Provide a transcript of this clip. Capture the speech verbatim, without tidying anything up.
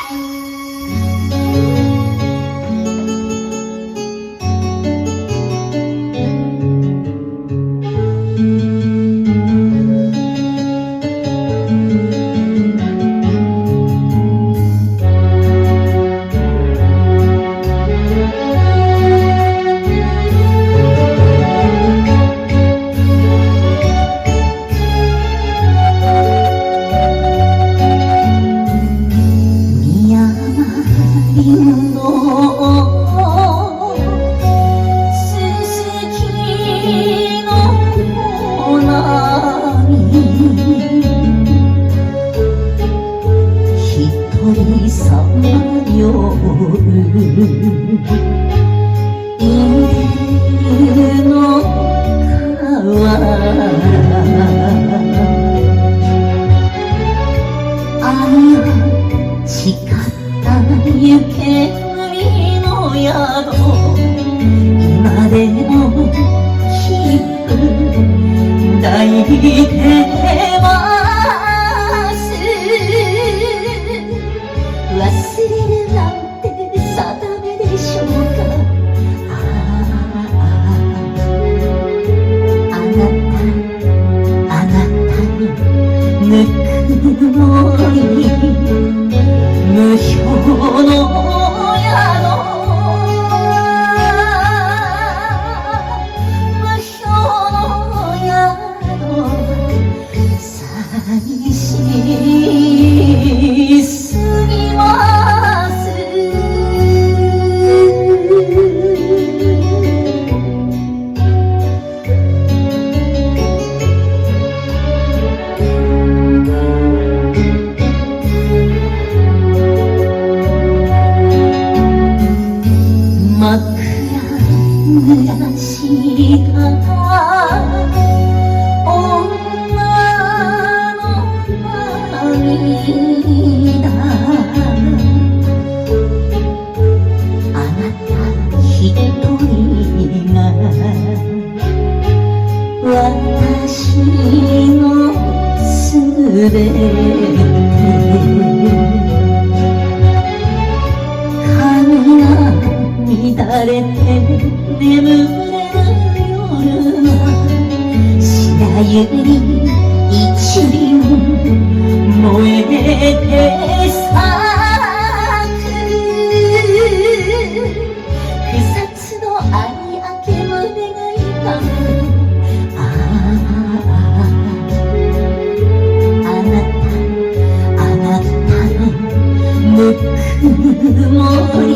さまよう犬の川あの誓った湯煙の宿今でもキープ抱いてます忘れるなんて定めでしょうかあああなたあなたのぬくもり無表の寂しすぎます真っ暗濡らした私のすべて髪が乱れて眠れる夜は白百合一輪燃えて咲く不殺の愛明け胸が痛むぬくもり